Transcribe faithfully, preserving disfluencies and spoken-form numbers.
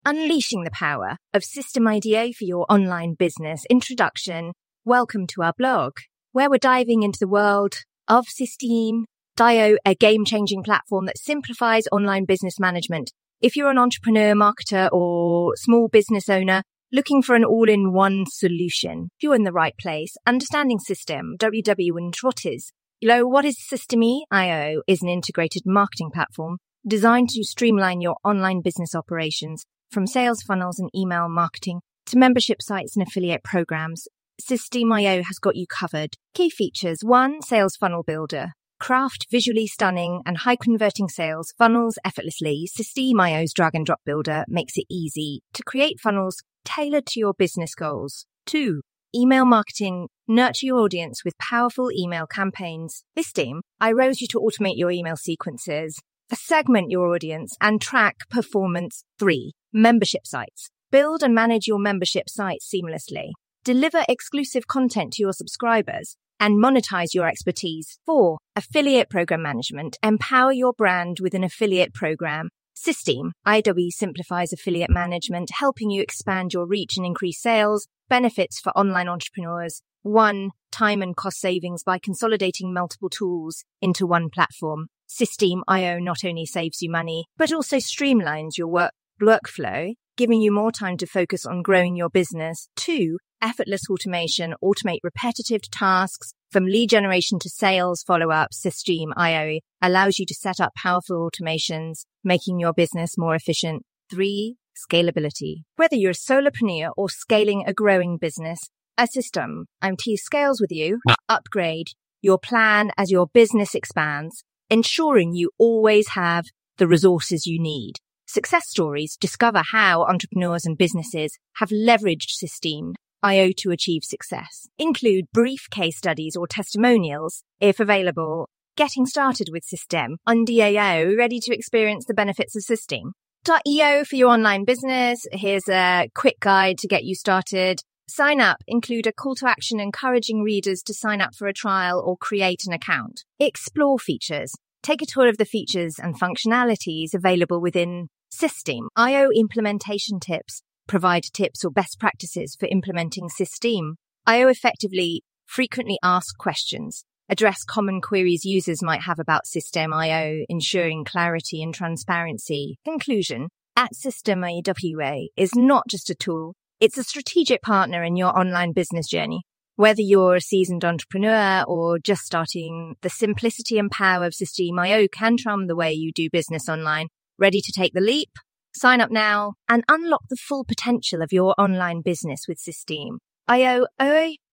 Unleashing the power of System I D O for your online business. Introduction. Welcome to our blog, where we're diving into the world of System I O, a game-changing platform that simplifies online business management. If you're an entrepreneur, marketer, or small business owner looking for an all-in-one solution, you're in the right place. Understanding System, W W and what is. You know, what is System I O is an integrated marketing platform designed to streamline your online business operations, from sales funnels and email marketing to membership sites and affiliate programs. System I O has got you covered. Key features. One, sales funnel builder. Craft visually stunning and high converting sales funnels effortlessly. System I O's drag and drop builder makes it easy to create funnels tailored to your business goals. Two, email marketing. Nurture your audience with powerful email campaigns. System I O allows you to automate your email sequences, segment your audience, and track performance. Three, membership sites. Build and manage your membership sites seamlessly. Deliver exclusive content to your subscribers and monetize your expertise. Four, affiliate program management. Empower your brand with an affiliate program. System I O simplifies affiliate management, helping you expand your reach and increase sales. Benefits for online entrepreneurs. One, time and cost savings by consolidating multiple tools into one platform. System I O not only saves you money, but also streamlines your work workflow, giving you more time to focus on growing your business. Two, effortless automation. Automate repetitive tasks from lead generation to sales follow-up. System I O allows you to set up powerful automations, making your business more efficient. Three, scalability. Whether you're a solopreneur or scaling a growing business, a System I O scales with you. Upgrade your plan as your business expands, ensuring you always have the resources you need. Success stories. Discover how entrepreneurs and businesses have leveraged System I O to achieve success. Include brief case studies or testimonials, if available. Getting started with System I O, ready to experience the benefits of System I O for your online business. Here's a quick guide to get you started. Sign up. Include a call to action encouraging readers to sign up for a trial or create an account. Explore features. Take a tour of the features and functionalities available within System I O. Implementation tips. Provide tips or best practices for implementing System I O effectively. Frequently asked questions. Address common queries users might have about System I O, ensuring clarity and transparency. Conclusion. At System I O is not just a tool, it's a strategic partner in your online business journey. Whether you're a seasoned entrepreneur or just starting, the simplicity and power of System I O can transform the way you do business online. Ready to take the leap? Sign up now and unlock the full potential of your online business with System I O.